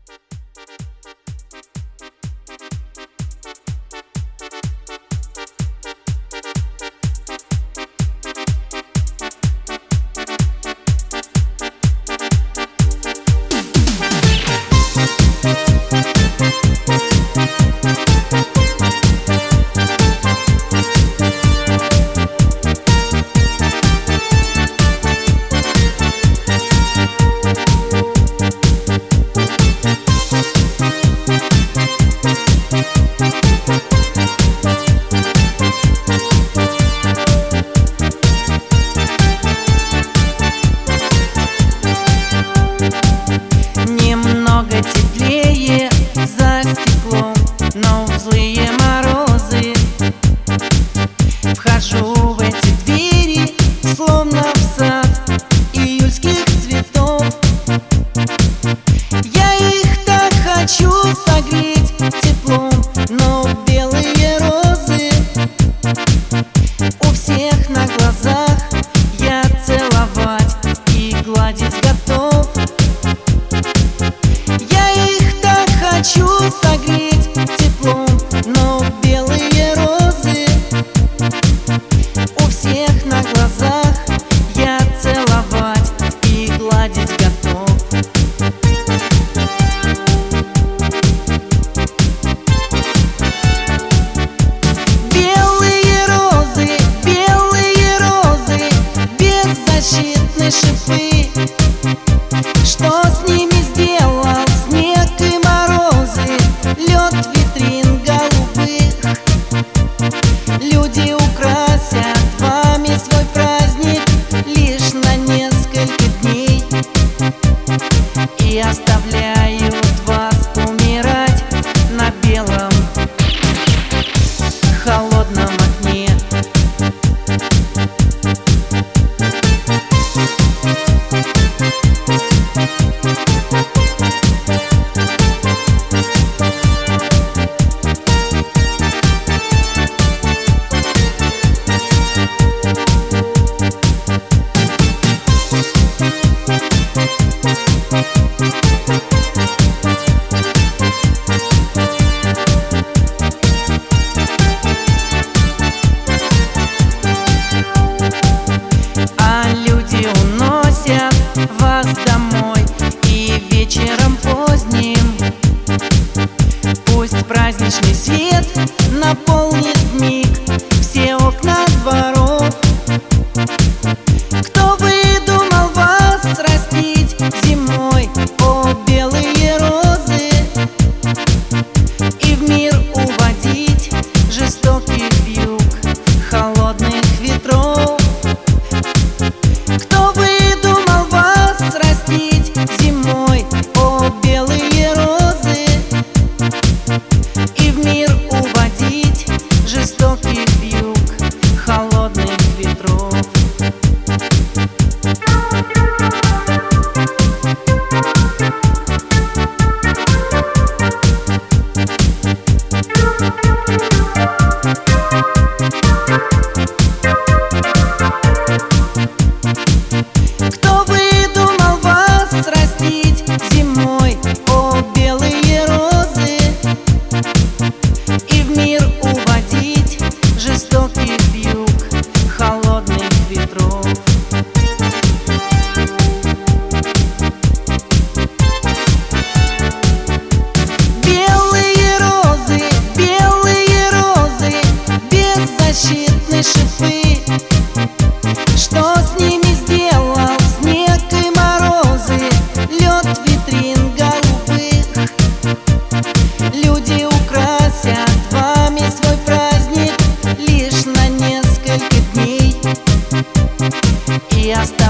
Немного теплее за стеклом, но в злые морозы вхожу в эти двери, словно в сад июльских цветов. Я их так хочу согреть теплом, но белые розы у всех на глазах я целовать и гладить готов. Хочу согреть теплом, но белые розы у всех на глазах я целовать и гладить готов. Белые розы, беззащитные шипы. Что с ними сделал снег и морозы, лед витрин голубых? Люди украсят вами свой праздник лишь на несколько дней и оставляют вас умирать на белом холодном окне. Вас домой и вечером поздним пусть праздничный свет наполнит вмиг все окна дворов. Кто выдумал вас растить зимой, о белые розы, и в мир уводить жестоких вьюг холодных ветров? Кто выдумал вас растить зимой, о белые розы, и в мир уводить жестоких вьюг холодных ветров? Кто выдумал вас растить зимой, о белые розы, и в мир уводить жестоких вьюг холодных ветров? Белые розы, беззащитные шипы. Что с ними сделал снег и морозы, лед витрин голубых? Люди украсят вами свой праздник лишь на несколько дней и оставят